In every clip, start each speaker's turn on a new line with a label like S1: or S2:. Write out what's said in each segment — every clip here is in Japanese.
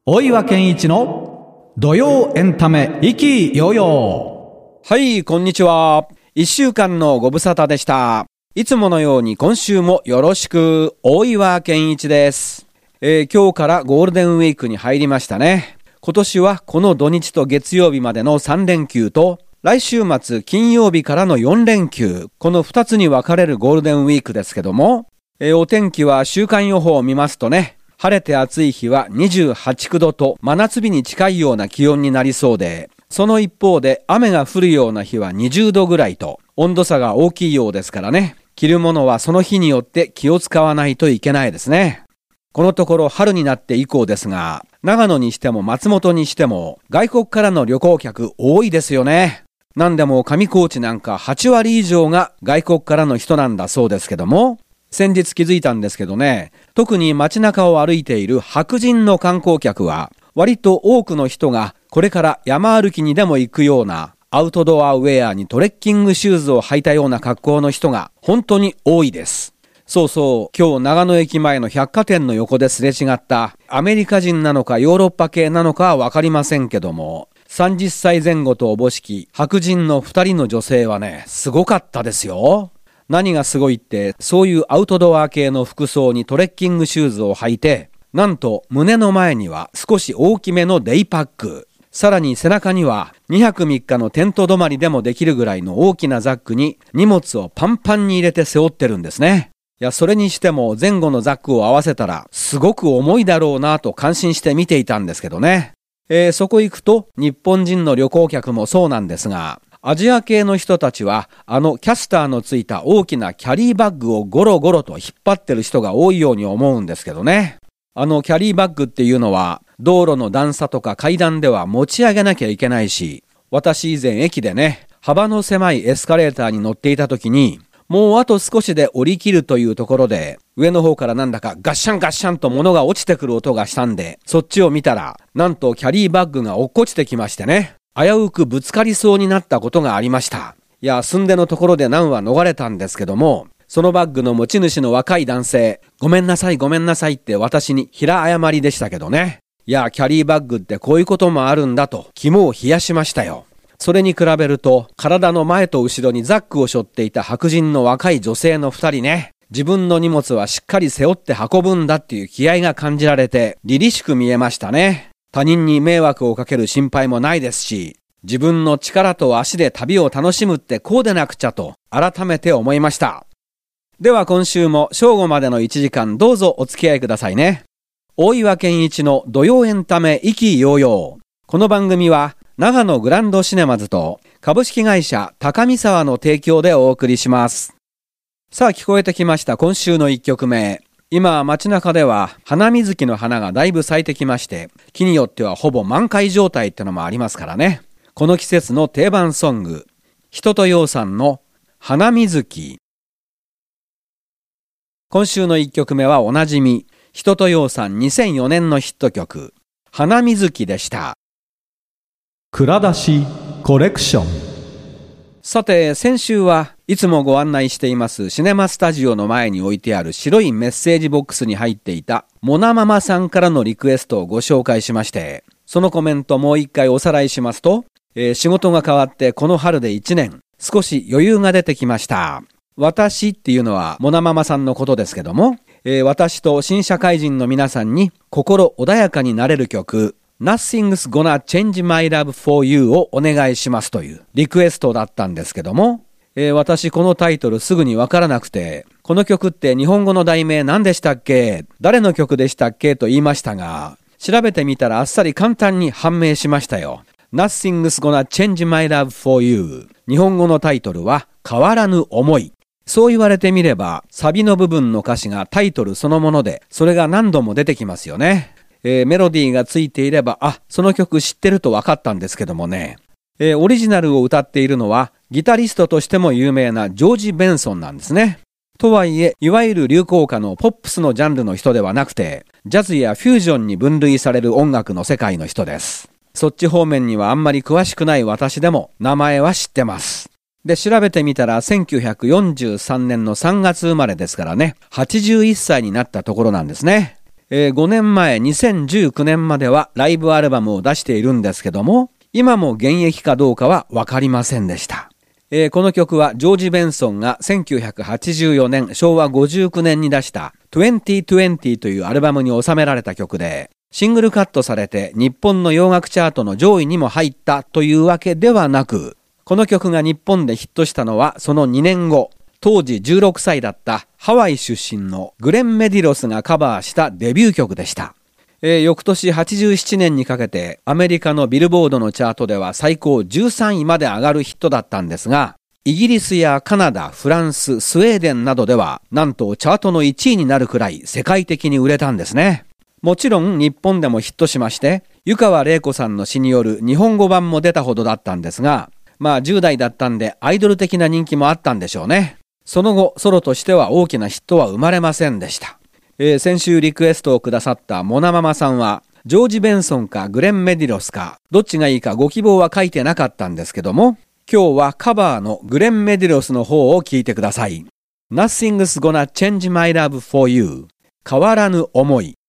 S1: 大岩健一の土曜エンタメ意気揚々。
S2: はい、こんにちは。1週間のご無沙汰でした。いつものように今週もよろしく。大岩健一です。今日からゴールデンウィークに入りましたね。今年はこの土日と月曜日までの3連休と、来週末金曜日からの4連休、この2つに分かれるゴールデンウィークですけども、お天気は週間予報を見ますとね、晴れて暑い日は28、9度と真夏日に近いような気温になりそうで、その一方で雨が降るような日は20度ぐらいと温度差が大きいようですからね、着るものはその日によって気を使わないといけないですね。このところ春になって以降ですが、長野にしても松本にしても外国からの旅行客多いですよね。なんでも上高地なんか8割以上が外国からの人なんだそうですけども、先日気づいたんですけどね、特に街中を歩いている白人の観光客は割と多くの人がこれから山歩きにでも行くようなアウトドアウェアにトレッキングシューズを履いたような格好の人が本当に多いです。そうそう、今日長野駅前の百貨店の横ですれ違ったアメリカ人なのかヨーロッパ系なのかはわかりませんけども、30歳前後とおぼしき白人の2人の女性はね、すごかったですよ。何がすごいって、そういうアウトドア系の服装にトレッキングシューズを履いて、なんと胸の前には少し大きめのデイパック、さらに背中には2泊3日のテント泊まりでもできるぐらいの大きなザックに荷物をパンパンに入れて背負ってるんですね。いや、それにしても前後のザックを合わせたらすごく重いだろうなと感心して見ていたんですけどね。そこ行くと日本人の旅行客もそうなんですが、アジア系の人たちはキャスターのついた大きなキャリーバッグをゴロゴロと引っ張ってる人が多いように思うんですけどね。キャリーバッグっていうのは道路の段差とか階段では持ち上げなきゃいけないし、私以前駅でね、幅の狭いエスカレーターに乗っていた時に、もうあと少しで降り切るというところで、上の方からなんだかガッシャンガッシャンと物が落ちてくる音がしたんで、そっちを見たら、なんとキャリーバッグが落っこちてきましてね、危うくぶつかりそうになったことがありました。いや、寸出のところで難は逃れたんですけども、そのバッグの持ち主の若い男性、ごめんなさいごめんなさいって私に平謝りでしたけどね。いや、キャリーバッグってこういうこともあるんだと肝を冷やしましたよ。それに比べると、体の前と後ろにザックを背負っていた白人の若い女性の2人ね、自分の荷物はしっかり背負って運ぶんだっていう気合が感じられて、凛々しく見えましたね。他人に迷惑をかける心配もないですし、自分の力と足で旅を楽しむってこうでなくちゃと改めて思いました。では今週も正午までの1時間どうぞお付き合いくださいね。大岩健一の土曜エンタメ意気揚々。この番組は長野グランドシネマズと株式会社高見沢の提供でお送りします。さあ聞こえてきました今週の1曲目。今街中では花水木の花がだいぶ咲いてきまして、木によってはほぼ満開状態ってのもありますからね。この季節の定番ソング、人とようさんの花水木。今週の1曲目はおなじみ、人とようさん2004年のヒット曲、花水木でした。
S1: 蔵出しコレクション。
S2: さて先週はいつもご案内していますシネマスタジオの前に置いてある白いメッセージボックスに入っていたモナママさんからのリクエストをご紹介しまして、そのコメントもう一回おさらいしますと、仕事が変わってこの春で1年少し余裕が出てきました。私っていうのはモナママさんのことですけども、私と新社会人の皆さんに心穏やかになれる曲Nothing's Gonna Change My Love For You をお願いしますというリクエストだったんですけども、私このタイトルすぐにわからなくて、この曲って日本語の題名何でしたっけ、誰の曲でしたっけと言いましたが、調べてみたらあっさり簡単に判明しましたよ。Nothing's Gonna Change My Love For You。日本語のタイトルは変わらぬ思い。そう言われてみればサビの部分の歌詞がタイトルそのもので、それが何度も出てきますよね。メロディーがついていれば、その曲知ってると分かったんですけどもね。オリジナルを歌っているのはギタリストとしても有名なジョージ・ベンソンなんですね。とはいえ、いわゆる流行歌のポップスのジャンルの人ではなくて、ジャズやフュージョンに分類される音楽の世界の人です。そっち方面にはあんまり詳しくない私でも名前は知ってます。で、調べてみたら1943年の3月生まれですからね、81歳になったところなんですね。 5年前2019年まではライブアルバムを出しているんですけども、今も現役かどうかはわかりませんでした。この曲はジョージ・ベンソンが1984年昭和59年に出した2020というアルバムに収められた曲で、シングルカットされて日本の洋楽チャートの上位にも入ったというわけではなく、この曲が日本でヒットしたのはその2年後、当時16歳だったハワイ出身のグレン・メディロスがカバーしたデビュー曲でした。翌年87年にかけてアメリカのビルボードのチャートでは最高13位まで上がるヒットだったんですが、イギリスやカナダ、フランス、スウェーデンなどではなんとチャートの1位になるくらい世界的に売れたんですね。もちろん日本でもヒットしまして、湯川れい子さんの詩による日本語版も出たほどだったんですが、10代だったんでアイドル的な人気もあったんでしょうね。その後ソロとしては大きなヒットは生まれませんでした。先週リクエストをくださったモナママさんは、ジョージ・ベンソンかグレン・メディロスかどっちがいいかご希望は書いてなかったんですけども、今日はカバーのグレン・メディロスの方を聞いてください。Nothing's gonna change my love for you 変わらぬ思い。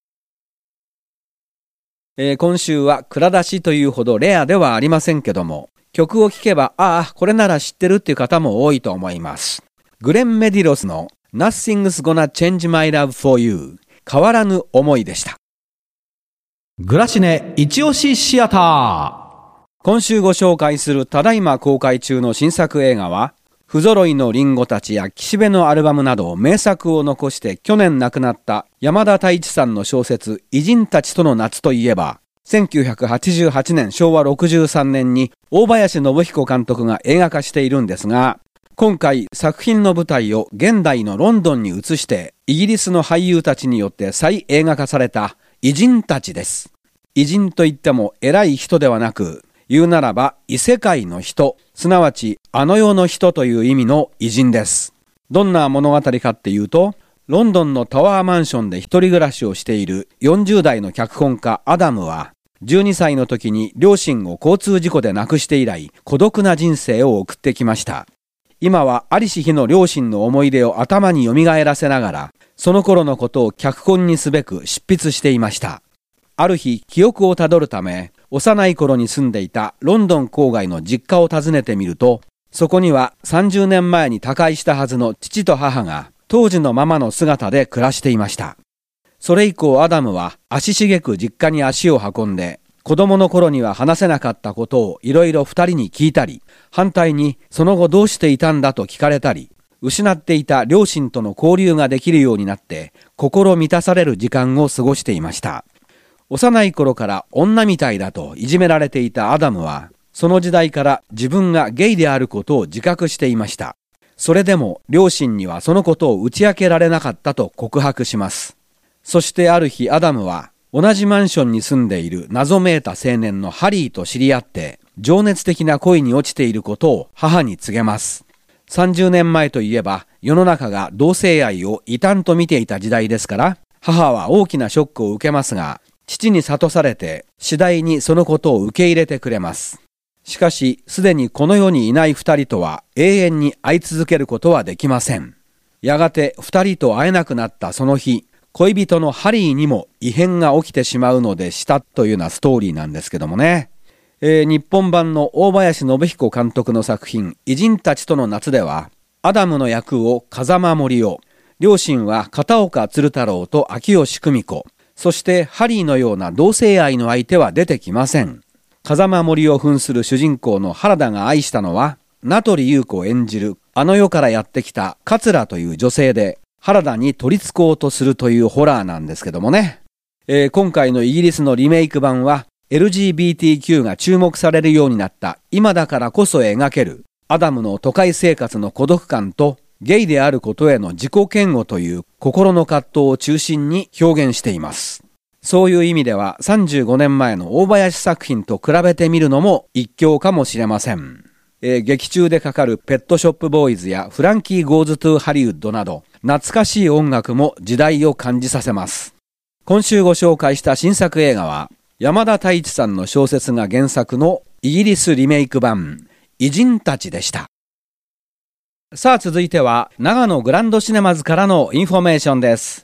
S2: 今週は蔵出しというほどレアではありませんけども、曲を聴けばこれなら知ってるっていう方も多いと思います。グレン・メディロスのNothing's gonna change my love for you 変わらぬ思いでした。
S1: グラシネ一押しシアター。
S2: 今週ご紹介するただいま公開中の新作映画は、不揃いのリンゴたちや岸辺のアルバムなど名作を残して去年亡くなった山田太一さんの小説偉人たちとの夏といえば、1988年昭和63年に大林信彦監督が映画化しているんですが、今回作品の舞台を現代のロンドンに移してイギリスの俳優たちによって再映画化された偉人たちです。偉人といっても偉い人ではなく、言うならば異世界の人、すなわちあの世の人という意味の偉人です。どんな物語かっていうと、ロンドンのタワーマンションで一人暮らしをしている40代の脚本家アダムは、12歳の時に両親を交通事故で亡くして以来、孤独な人生を送ってきました。今はありし日の両親の思い出を頭によみがえらせながら、その頃のことを脚本にすべく執筆していました。ある日、記憶をたどるため、幼い頃に住んでいたロンドン郊外の実家を訪ねてみると、そこには30年前に他界したはずの父と母が当時のままの姿で暮らしていました。それ以降アダムは足しげく実家に足を運んで、子供の頃には話せなかったことをいろいろ二人に聞いたり、反対にその後どうしていたんだと聞かれたり、失っていた両親との交流ができるようになって心満たされる時間を過ごしていました。幼い頃から女みたいだといじめられていたアダムは、その時代から自分がゲイであることを自覚していました。それでも両親にはそのことを打ち明けられなかったと告白します。そしてある日アダムは同じマンションに住んでいる謎めいた青年のハリーと知り合って情熱的な恋に落ちていることを母に告げます。30年前といえば世の中が同性愛を異端と見ていた時代ですから、母は大きなショックを受けますが、父に諭されて次第にそのことを受け入れてくれます。しかしすでにこの世にいない二人とは永遠に会い続けることはできません。やがて二人と会えなくなったその日、恋人のハリーにも異変が起きてしまうのでしたというようなストーリーなんですけどもね。日本版の大林信彦監督の作品偉人たちとの夏では、アダムの役を風間森夫、両親は片岡鶴太郎と秋吉久美子、そしてハリーのような同性愛の相手は出てきません。風間森を扮する主人公の原田が愛したのは、名取裕子演じるあの世からやってきた桂という女性で、原田に取り憑こうとするというホラーなんですけどもね。今回のイギリスのリメイク版は LGBTQ が注目されるようになった今だからこそ描けるアダムの都会生活の孤独感とゲイであることへの自己嫌悪という心の葛藤を中心に表現しています。そういう意味では35年前の大林作品と比べてみるのも一興かもしれません。劇中でかかるペットショップボーイズやフランキー・ゴーズ・トゥ・ハリウッドなど懐かしい音楽も時代を感じさせます。今週ご紹介した新作映画は山田太一さんの小説が原作のイギリスリメイク版偉人たちでした。さあ続いては長野グランドシネマズからのインフォメーションです。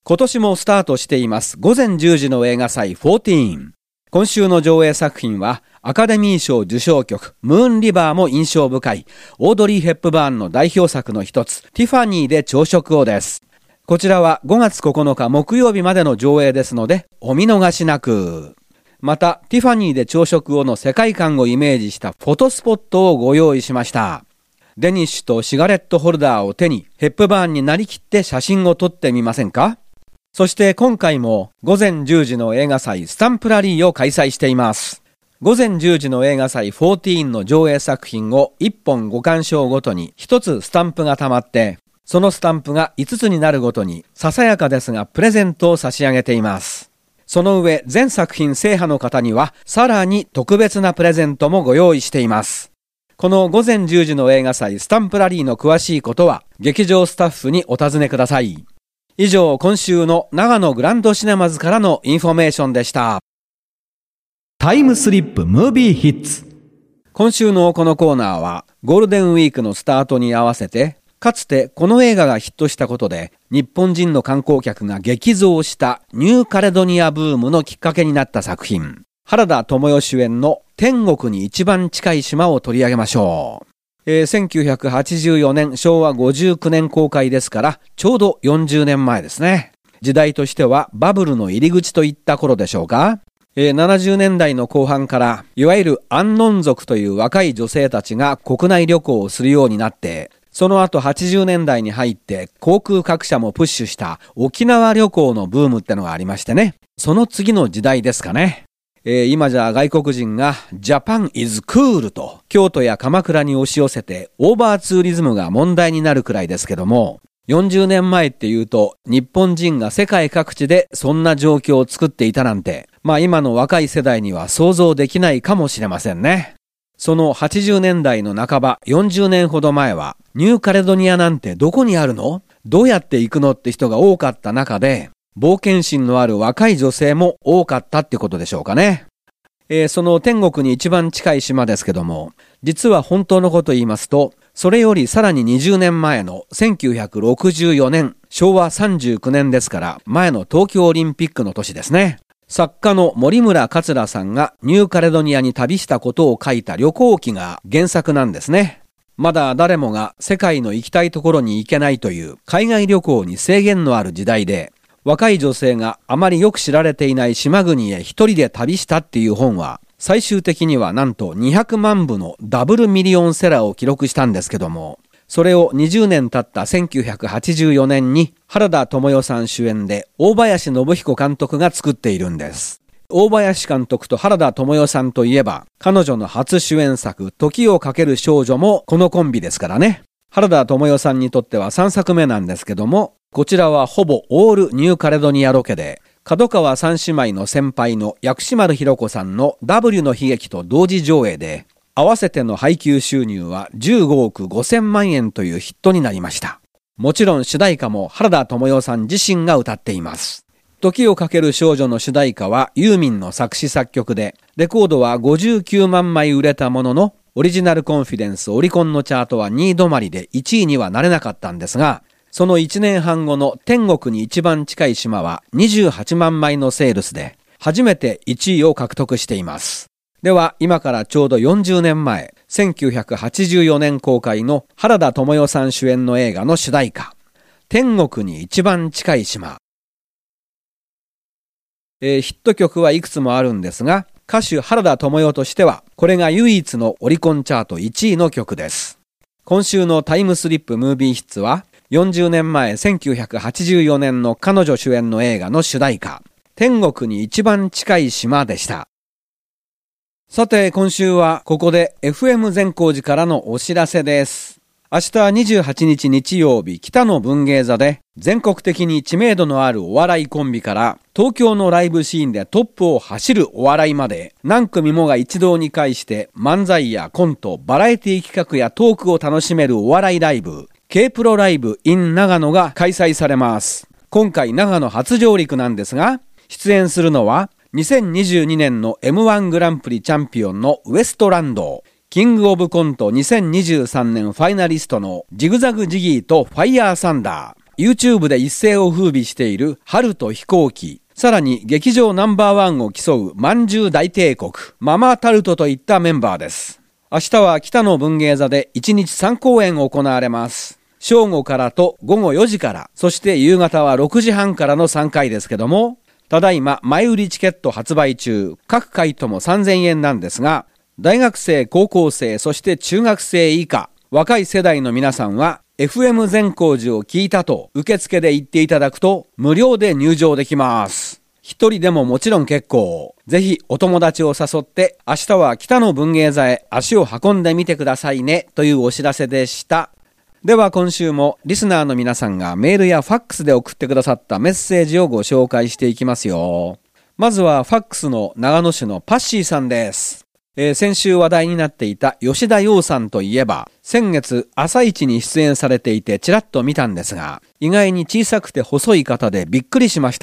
S2: 今年もスタートしています午前10時の映画祭14。今週の上映作品はアカデミー賞受賞曲ムーンリバーも印象深いオードリー・ヘップバーンの代表作の一つティファニーで朝食をです。こちらは5月9日木曜日までの上映ですのでお見逃しなく。またティファニーで朝食をの世界観をイメージしたフォトスポットをご用意しました。デニッシュとシガレットホルダーを手にヘップバーンになりきって写真を撮ってみませんか。そして今回も午前10時の映画祭スタンプラリーを開催しています。午前10時の映画祭14の上映作品を1本ご鑑賞ごとに1つスタンプが溜まって、そのスタンプが5つになるごとにささやかですがプレゼントを差し上げています。その上全作品制覇の方にはさらに特別なプレゼントもご用意しています。この午前10時の映画祭スタンプラリーの詳しいことは劇場スタッフにお尋ねください。以上、今週の長野グランドシネマズからのインフォメーションでした。
S1: タイムスリップムービーヒッツ。
S2: 今週のこのコーナーはゴールデンウィークのスタートに合わせて、かつてこの映画がヒットしたことで日本人の観光客が激増したニューカレドニアブームのきっかけになった作品、原田知世主演の天国に一番近い島を取り上げましょう。1984年昭和59年公開ですからちょうど40年前ですね。時代としてはバブルの入り口といった頃でしょうか。70年代の後半からいわゆるアンノン族という若い女性たちが国内旅行をするようになって、その後80年代に入って航空各社もプッシュした沖縄旅行のブームってのがありましてね。その次の時代ですかね。今じゃ外国人がジャパンイズクールと京都や鎌倉に押し寄せてオーバーツーリズムが問題になるくらいですけども、40年前っていうと日本人が世界各地でそんな状況を作っていたなんて、今の若い世代には想像できないかもしれませんね。その80年代の半ば40年ほど前はニューカレドニアなんてどこにあるの？どうやって行くのって人が多かった中で、冒険心のある若い女性も多かったってことでしょうかね。その天国に一番近い島ですけども、実は本当のこと言いますと、それよりさらに20年前の1964年、昭和39年ですから前の東京オリンピックの年ですね。作家の森村桂さんがニューカレドニアに旅したことを書いた旅行記が原作なんですね。まだ誰もが世界の行きたいところに行けないという海外旅行に制限のある時代で、若い女性があまりよく知られていない島国へ一人で旅したっていう本は、最終的にはなんと200万部のダブルミリオンセラーを記録したんですけども、それを20年経った1984年に原田知世さん主演で大林信彦監督が作っているんです。大林監督と原田知世さんといえば、彼女の初主演作時をかける少女もこのコンビですからね。原田知世さんにとっては3作目なんですけども、こちらはほぼオールニューカレドニアロケで、角川三姉妹の先輩の薬師丸ひろ子さんの W の悲劇と同時上映で、合わせての配給収入は15億5000万円というヒットになりました。もちろん主題歌も原田知世さん自身が歌っています。時をかける少女の主題歌はユーミンの作詞作曲で、レコードは59万枚売れたものの、オリジナルコンフィデンスオリコンのチャートは2位止まりで1位にはなれなかったんですが、その1年半後の天国に一番近い島は28万枚のセールスで初めて1位を獲得しています。では今からちょうど40年前、1984年公開の原田知世さん主演の映画の主題歌、天国に一番近い島。ヒット曲はいくつもあるんですが、歌手原田知世としてはこれが唯一のオリコンチャート1位の曲です。今週のタイムスリップムービーヒッツは40年前1984年の彼女主演の映画の主題歌、天国に一番近い島でした。さて今週はここで FM 善光寺からのお知らせです。明日28日日曜日、北の文芸座で全国的に知名度のあるお笑いコンビから東京のライブシーンでトップを走るお笑いまで何組もが一堂に会して漫才やコント、バラエティ企画やトークを楽しめるお笑いライブ K プロライブ in 長野が開催されます。今回長野初上陸なんですが、出演するのは2022年の M1 グランプリチャンピオンのウエストランド、キングオブコント2023年ファイナリストのジグザグジギーとファイヤーサンダー、 YouTube で一世を風靡している春と飛行機、さらに劇場ナンバーワンを競うまんじゅう大帝国、ママタルトといったメンバーです。明日は北野文芸座で1日3公演行われます。正午からと午後4時から、そして夕方は6時半からの3回ですけども、ただいま前売りチケット発売中、各回とも3000円なんですが、大学生、高校生、そして中学生以下、若い世代の皆さんは FM 善光寺を聞いたと受付で言っていただくと無料で入場できます。一人でももちろん結構。ぜひお友達を誘って明日は北野文芸座へ足を運んでみてくださいねというお知らせでした。では今週もリスナーの皆さんがメールやファックスで送ってくださったメッセージをご紹介していきますよ。まずはファックスの長野市のパッシーさんです。先週話題になっていた吉田洋さんといえば、先月朝一に出演されていてちらっと見たんですが、意外に小さくて細い方でびっくりしました。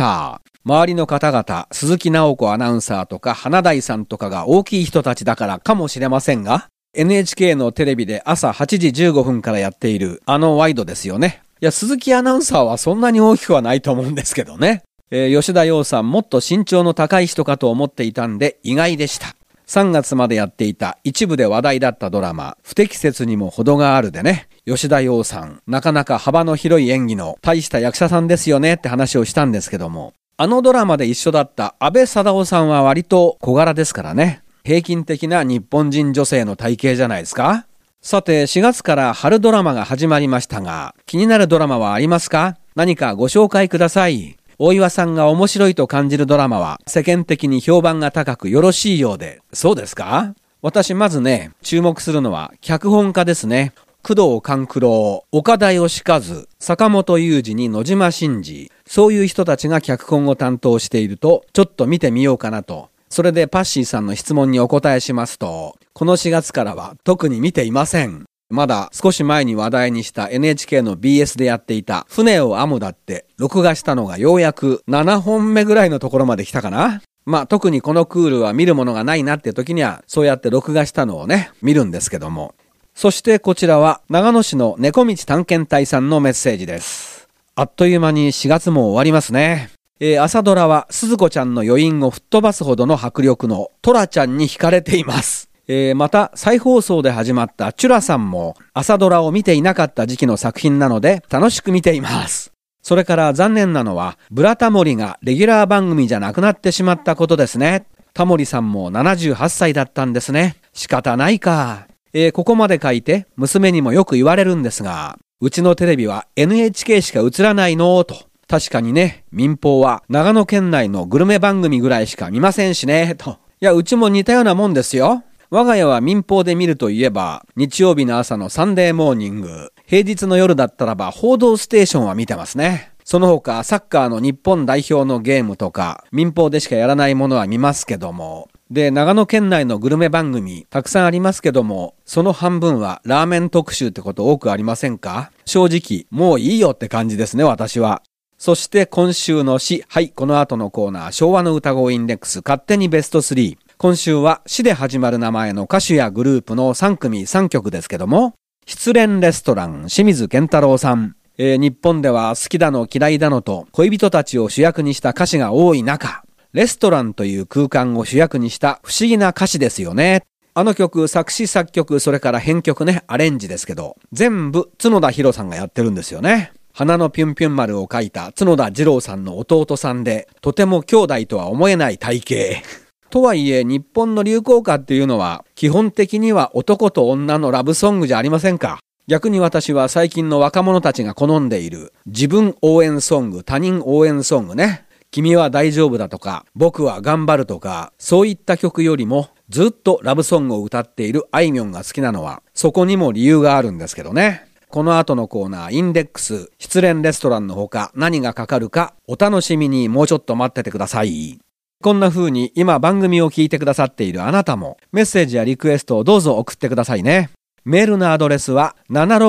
S2: 周りの方々、鈴木直子アナウンサーとか花大さんとかが大きい人たちだからかもしれませんが、NHK のテレビで朝8時15分からやっているあのワイドですよね。いや、鈴木アナウンサーはそんなに大きくはないと思うんですけどね。吉田洋さんもっと身長の高い人かと思っていたんで意外でした。3月までやっていた一部で話題だったドラマ、不適切にも程があるでね、吉田洋さん、なかなか幅の広い演技の大した役者さんですよねって話をしたんですけども、あのドラマで一緒だった安倍貞夫さんは割と小柄ですからね、平均的な日本人女性の体型じゃないですか。さて、4月から春ドラマが始まりましたが、気になるドラマはありますか？何かご紹介ください。大岩さんが面白いと感じるドラマは世間的に評判が高くよろしいようで、そうですか？私まずね、注目するのは脚本家ですね。工藤官九郎、岡田義和、坂本雄二に野島伸二、そういう人たちが脚本を担当していると、ちょっと見てみようかなと。それでパッシーさんの質問にお答えしますと、この4月からは特に見ていません。まだ少し前に話題にした NHK の BS でやっていた船を編むだって録画したのがようやく7本目ぐらいのところまで来たかな。まあ特にこのクールは見るものがないなって時にはそうやって録画したのをね見るんですけども。そしてこちらは長野市の猫道探検隊さんのメッセージです。あっという間に4月も終わりますね。朝ドラは鈴子ちゃんの余韻を吹っ飛ばすほどの迫力のトラちゃんに惹かれています。また再放送で始まったチュラさんも朝ドラを見ていなかった時期の作品なので楽しく見ています。それから残念なのはブラタモリがレギュラー番組じゃなくなってしまったことですね。タモリさんも78歳だったんですね。仕方ないか。ここまで書いて娘にもよく言われるんですが、うちのテレビは NHK しか映らないのと。確かにね、民放は長野県内のグルメ番組ぐらいしか見ませんしねと。いや、うちも似たようなもんですよ。我が家は民放で見るといえば、日曜日の朝のサンデーモーニング、平日の夜だったらば報道ステーションは見てますね。その他サッカーの日本代表のゲームとか、民放でしかやらないものは見ますけども。で、長野県内のグルメ番組、たくさんありますけども、その半分はラーメン特集ってこと多くありませんか？正直、もういいよって感じですね、私は。そして今週の詩、はい、この後のコーナー、昭和の歌声インデックス、勝手にベスト3。今週は詩で始まる名前の歌手やグループの3組3曲ですけども、失恋レストラン清水健太郎さん、日本では好きだの嫌いだのと恋人たちを主役にした歌詞が多い中、レストランという空間を主役にした不思議な歌詞ですよね。あの曲、作詞作曲、それから編曲ね、アレンジですけど、全部角田博さんがやってるんですよね。花のピュンピュン丸を書いた角田二郎さんの弟さんで、とても兄弟とは思えない体型。とはいえ日本の流行歌っていうのは基本的には男と女のラブソングじゃありませんか。逆に私は最近の若者たちが好んでいる自分応援ソング、他人応援ソングね。君は大丈夫だとか、僕は頑張るとか、そういった曲よりもずっとラブソングを歌っているあいみょんが好きなのはそこにも理由があるんですけどね。この後のコーナーインデックス失恋レストランのほか何がかかるかお楽しみに。もうちょっと待っててください。こんな風に今番組を聞いてくださっているあなたもメッセージやリクエストをどうぞ送ってくださいね。メールのアドレスは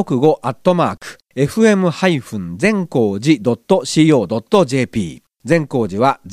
S2: 765@fm-全光寺.co.jp。 全光寺は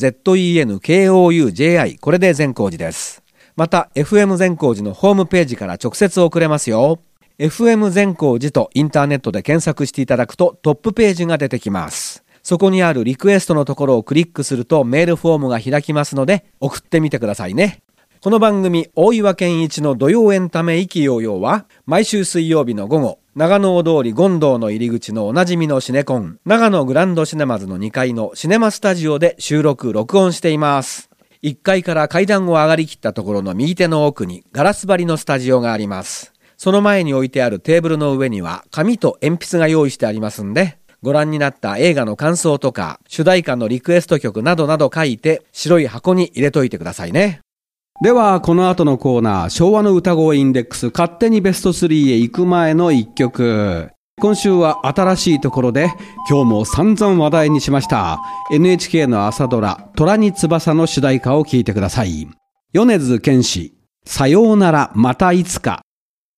S2: ZENKOUJI、 これで全光寺です。また FM 全光寺のホームページから直接送れますよ。 FM 善光寺とインターネットで検索していただくとトップページが出てきます。そこにあるリクエストのところをクリックするとメールフォームが開きますので送ってみてくださいね。この番組大岩健一の土曜エンタメ意気揚々は毎週水曜日の午後、長野大通り権堂の入り口のおなじみのシネコン長野グランドシネマズの2階のシネマスタジオで収録録音しています。1階から階段を上がりきったところの右手の奥にガラス張りのスタジオがあります。その前に置いてあるテーブルの上には紙と鉛筆が用意してありますんで、ご覧になった映画の感想とか主題歌のリクエスト曲などなど書いて白い箱に入れといてくださいね。
S1: ではこの後のコーナー、昭和の歌声インデックス勝手にベスト3へ行く前の一曲。今週は新しいところで今日も散々話題にしました NHK の朝ドラ虎に翼の主題歌を聴いてください。米津玄師、さようならまたいつか。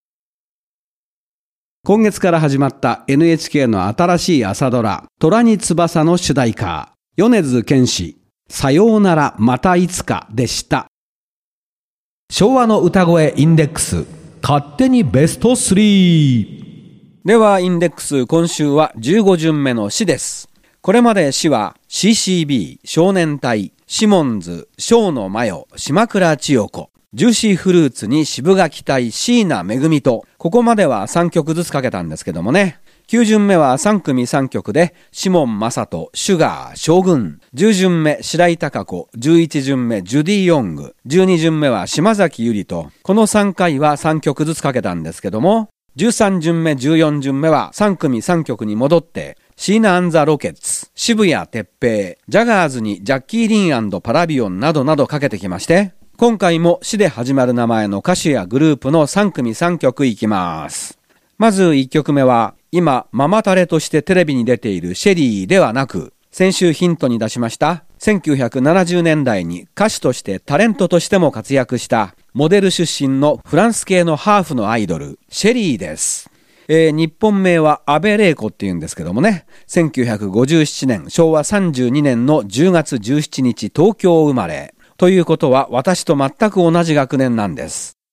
S1: 今月から始まった NHK の新しい朝ドラ虎に翼の主題歌、米津玄師、さようならまたいつかでした。
S2: 昭和の歌声インデックス勝手にベスト3。ではインデックス、今週は15巡目の詩です。これまで詩は CCB、少年隊、シモンズ、小野真世、島倉千代子、ジューシーフルーツに渋垣隊、椎名恵美と、ここまでは3曲ずつかけたんですけどもね。9巡目は3組3曲で、シモン正人、シュガー、将軍。10巡目、白井貴子。11巡目、ジュディ・ヨング。12巡目は島崎ゆりと、この3回は3曲ずつかけたんですけども、13巡目、14巡目は3組3曲に戻って、シーナ&ザ・ロケッツ、渋谷哲平、ジャガーズにジャッキー・リン&パラビオンなどなどかけてきまして、今回も詩で始まる名前の歌手やグループの3組3曲いきます。まず1曲目は、今ママタレとしてテレビに出ているシェリーではなく、先週ヒントに出しました1970年代に歌手としてタレントとしても活躍したモデル出身のフランス系のハーフのアイドルシェリーです。日本名は安倍玲子っていうんですけどもね、1957年昭和32年の10月17日東京生まれということは私と全く同じ学年なんです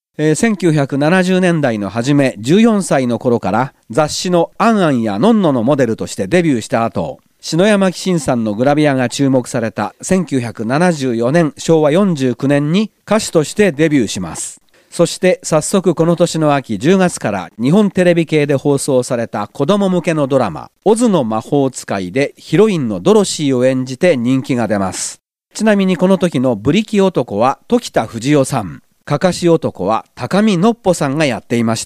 S2: 。1970年代の初め14歳の頃から雑誌のアンアンやノンノのモデルとしてデビューした後、篠山紀信さんのグラビアが注目された1974年昭和49年に歌手としてデビューします。そして早速この年の秋10月から日本テレビ系で放送された子供向けのドラマオズの魔法使いでヒロインのドロシーを演じて人気が出ます。ちなみにこの時のブリキ男は時田藤代さん、かかし男は高見のっぽさんがやっていました。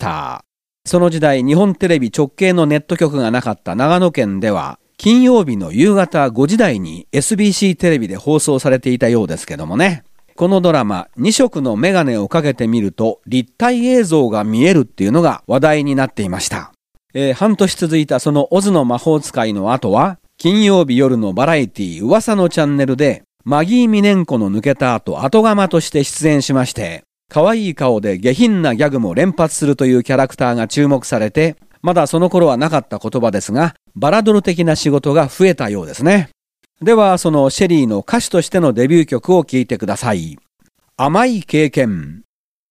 S2: その時代日本テレビ直系のネット局がなかった長野県では金曜日の夕方5時台に SBC テレビで放送されていたようですけどもね。このドラマ2色のメガネをかけてみると立体映像が見えるっていうのが話題になっていました。半年続いたそのオズの魔法使いの後は金曜日夜のバラエティ噂のチャンネルでマギー・ミネンコの抜けた後釜として出演しまして、可愛い顔で下品なギャグも連発するというキャラクターが注目されて、まだその頃はなかった言葉ですが、バラドル的な仕事が増えたようですね。ではそのシェリーの歌手としてのデビュー曲を聴いてください。甘い経験。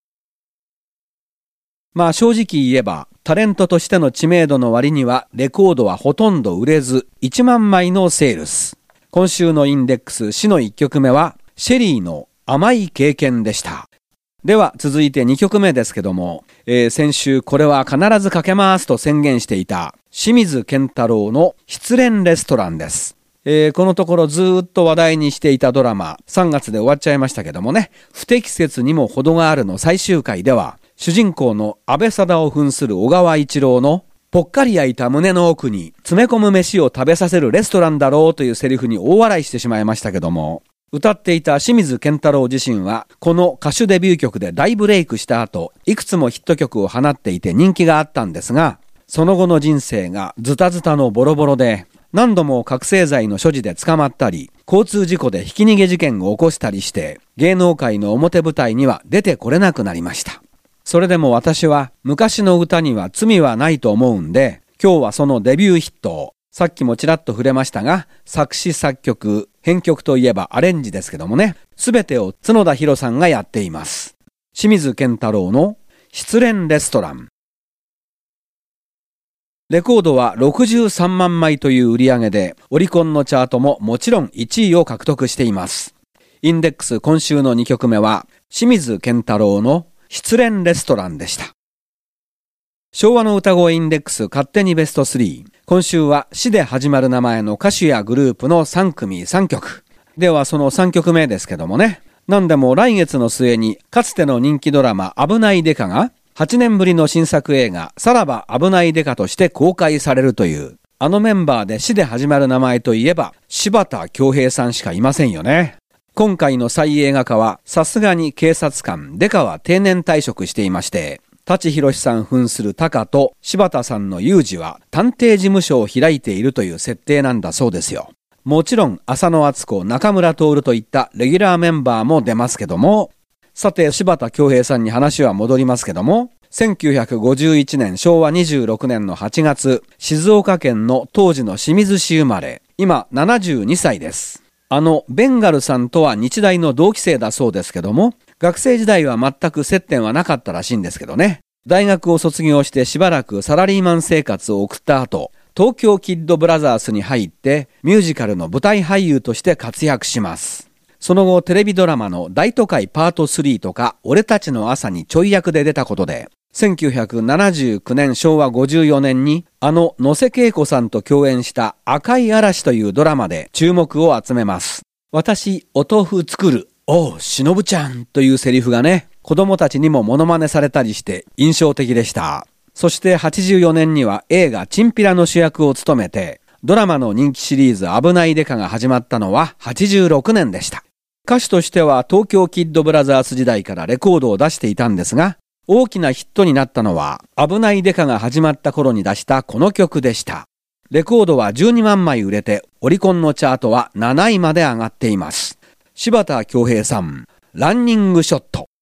S2: 正直言えばタレントとしての知名度の割にはレコードはほとんど売れず1万枚のセールス。今週のインデックス詩の1曲目はシェリーの甘い経験でした。では続いて2曲目ですけども、先週これは必ずかけますと宣言していた清水健太郎の失恋レストランです。このところずっと話題にしていたドラマ3月で終わっちゃいましたけどもね、不適切にも程があるの最終回では主人公の安倍貞を扮する小川一郎のぽっかり焼いた胸の奥に詰め込む飯を食べさせるレストランだろうというセリフに大笑いしてしまいましたけども、歌っていた清水健太郎自身はこの歌手デビュー曲で大ブレイクした後いくつもヒット曲を放っていて人気があったんですが、その後の人生がズタズタのボロボロで何度も覚醒剤の所持で捕まったり交通事故でひき逃げ事件を起こしたりして芸能界の表舞台には出てこれなくなりました。それでも私は昔の歌には罪はないと思うんで、今日はそのデビューヒットをさっきもちらっと触れましたが、作詞作曲編曲といえばアレンジですけどもね、すべてを角田博さんがやっています。清水健太郎の失恋レストラン。 レコードは63万枚という売り上げで、オリコンのチャートももちろん1位を獲得しています。インデックス今週の2曲目は、清水健太郎の失恋レストランでした。昭和の歌声インデックス勝手にベスト3。今週は詩で始まる名前の歌手やグループの3組3曲。ではその3曲目ですけどもね。なんでも来月の末にかつての人気ドラマ危ないデカが8年ぶりの新作映画さらば危ないデカとして公開されるという。あのメンバーで詩で始まる名前といえば柴田恭平さんしかいませんよね。今回の再映画化はさすがに警察官デカは定年退職していまして、舘ひろしさん扮するタカと柴田さんのユージは探偵事務所を開いているという設定なんだそうですよ。もちろん浅野敦子、中村徹といったレギュラーメンバーも出ますけども、さて柴田恭平さんに話は戻りますけども、1951年昭和26年の8月、静岡県の当時の清水市生まれ、今72歳です。ベンガルさんとは日大の同期生だそうですけども、学生時代は全く接点はなかったらしいんですけどね。大学を卒業してしばらくサラリーマン生活を送った後、東京キッドブラザースに入ってミュージカルの舞台俳優として活躍します。その後テレビドラマの大都会パート3とか俺たちの朝にちょい役で出たことで、1979年昭和54年に野瀬恵子さんと共演した赤い嵐というドラマで注目を集めます。私お豆腐作る、おうしのぶちゃんというセリフがね、子供たちにもモノマネされたりして印象的でした。そして84年には映画チンピラの主役を務めて、ドラマの人気シリーズ危ないデカが始まったのは86年でした。歌手としては東京キッドブラザース時代からレコードを出していたんですが、大きなヒットになったのは危ないデカが始まった頃に出したこの曲でした。レコードは12万枚売れて、オリコンのチャートは7位まで上がっています。柴田恭平さん、ランニングショット。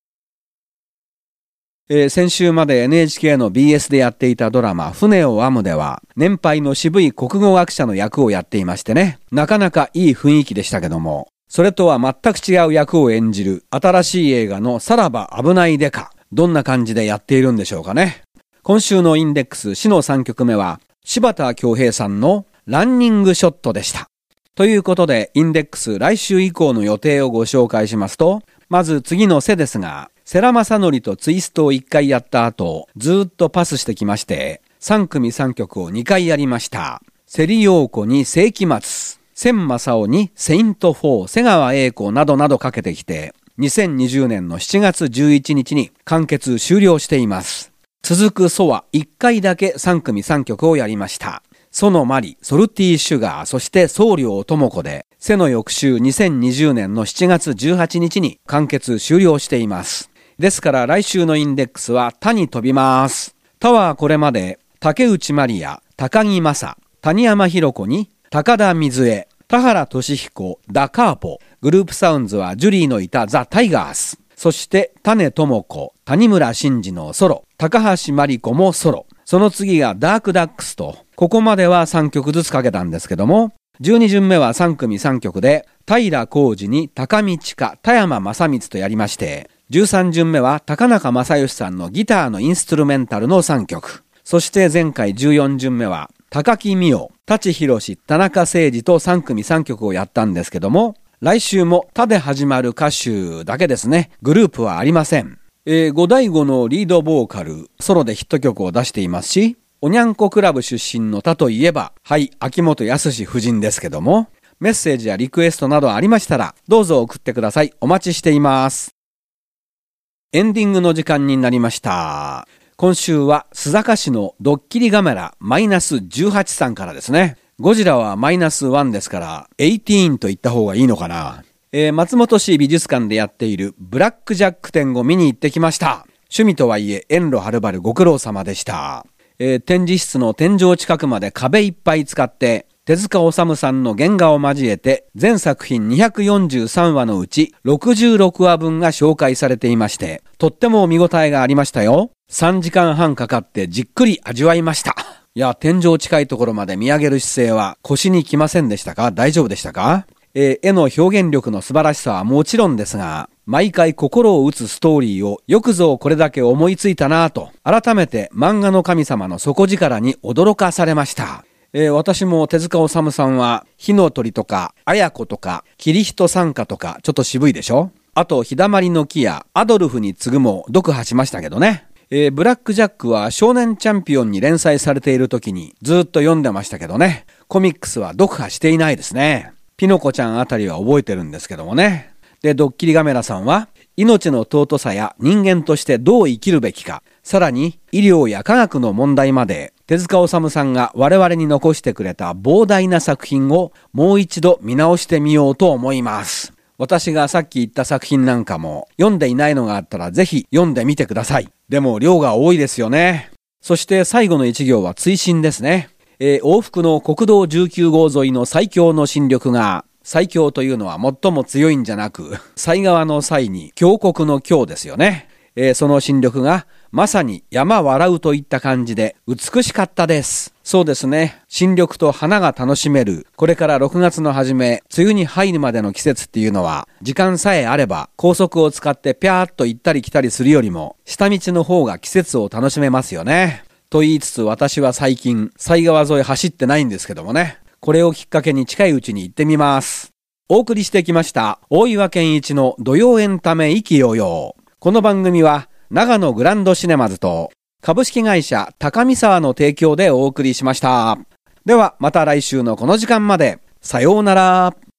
S2: 先週まで NHK の BS でやっていたドラマ船を編むでは、年配の渋い国語学者の役をやっていましてね、なかなかいい雰囲気でしたけども、それとは全く違う役を演じる新しい映画のさらば危ないデカ、どんな感じでやっているんでしょうかね。今週のインデックス詩の3曲目は柴田恭平さんのランニングショットでした。ということでインデックス来週以降の予定をご紹介しますと、まず次の瀬ですが、世良正則とツイストを1回やった後、ずっとパスしてきまして、3組3曲を2回やりました。セリヨーコに世紀末、千正夫にセイント4、瀬川栄子などなどかけてきて、2020年の7月11日に完結終了しています。続くソは1回だけ3組3曲をやりました。ソのマリ、ソルティーシュガー、そして僧侶智子で、瀬の翌週2020年の7月18日に完結終了しています。ですから来週のインデックスは他に飛びます。他はこれまで竹内まりや、高木正、谷山博子に高田水江、田原俊彦、ダカーポ、グループサウンズはジュリーのいたザ・タイガース、そして種智子、谷村新司のソロ、高橋真理子もソロ、その次がダークダックスと、ここまでは3曲ずつかけたんですけども、12巡目は3組3曲で平浩二に高見千佳、田山正光とやりまして、13巡目は高中正義さんのギターのインストゥルメンタルの3曲、そして前回14巡目は高木美代、舘ひろし、田中誠二と3組3曲をやったんですけども、来週も他で始まる歌手だけですね。グループはありません。五大悟のリードボーカル、ソロでヒット曲を出していますし、おにゃんこクラブ出身の他といえば、はい、秋元康夫人ですけども、メッセージやリクエストなどありましたら、どうぞ送ってください。お待ちしています。エンディングの時間になりました。今週は須坂市のドッキリガメラマイナス18さんからですね。ゴジラはマイナス1ですから、18と言った方がいいのかな。松本市美術館でやっているブラックジャック展を見に行ってきました。趣味とはいえ遠路はるばるご苦労様でした。展示室の天井近くまで壁いっぱい使って手塚治虫さんの原画を交えて全作品243話のうち66話分が紹介されていまして、とっても見応えがありましたよ。3時間半かかってじっくり味わいました。いや、天井近いところまで見上げる姿勢は腰にきませんでしたか？大丈夫でしたか？絵の表現力の素晴らしさはもちろんですが、 毎回心を打つストーリーをよくぞこれだけ思いついたなぁと、改めて漫画の神様の底力に驚かされました。私も手塚治虫さんは火の鳥とか綾子とかキリヒト賛歌とかちょっと渋いでしょ。あと日だまりの木やアドルフに次ぐも読破しましたけどね。ブラックジャックは少年チャンピオンに連載されている時にずっと読んでましたけどね。コミックスは読破していないですね。ピノコちゃんあたりは覚えてるんですけどもね。で、ドッキリガメラさんは命の尊さや人間としてどう生きるべきか、さらに医療や科学の問題まで手塚治虫さんが我々に残してくれた膨大な作品をもう一度見直してみようと思います。私がさっき言った作品なんかも読んでいないのがあったらぜひ読んでみてください。でも量が多いですよね。そして最後の一行は追伸ですね。往復の国道19号沿いの最強の新緑が、最強というのは最も強いんじゃなく、西側の際に強国の強ですよね。その新緑がまさに山笑うといった感じで美しかったです。そうですね。新緑と花が楽しめる、これから6月の初め、梅雨に入るまでの季節っていうのは、時間さえあれば高速を使ってぴゃーっと行ったり来たりするよりも、下道の方が季節を楽しめますよね。と言いつつ私は最近、西川沿い走ってないんですけどもね。これをきっかけに近いうちに行ってみます。お送りしてきました、大岩健一の土曜エンタメ意気揚々。この番組は、長野グランドシネマズと、株式会社高見沢の提供でお送りしました。ではまた来週のこの時間まで。さようなら。